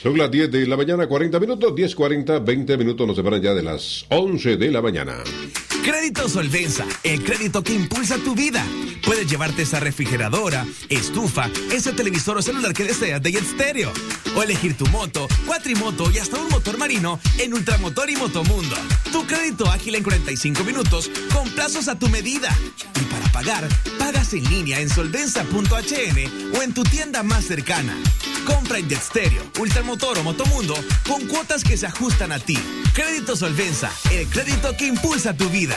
Son las 10 de la mañana, 40 minutos, 10:40, 20 minutos nos separan ya de las 11 de la mañana. Crédito Solvenza, el crédito que impulsa tu vida. Puedes llevarte esa refrigeradora, estufa, ese televisor o celular que deseas de Jet Stereo. O elegir tu moto, cuatrimoto y hasta un motor marino en Ultramotor y Motomundo. Tu crédito ágil en 45 minutos con plazos a tu medida. Y para pagar, pagas en línea en solvenza.hn o en tu tienda más cercana. Compra en Jet Stereo, Ultramotor o Motomundo con cuotas que se ajustan a ti. Crédito Solvenza, el crédito que impulsa tu vida.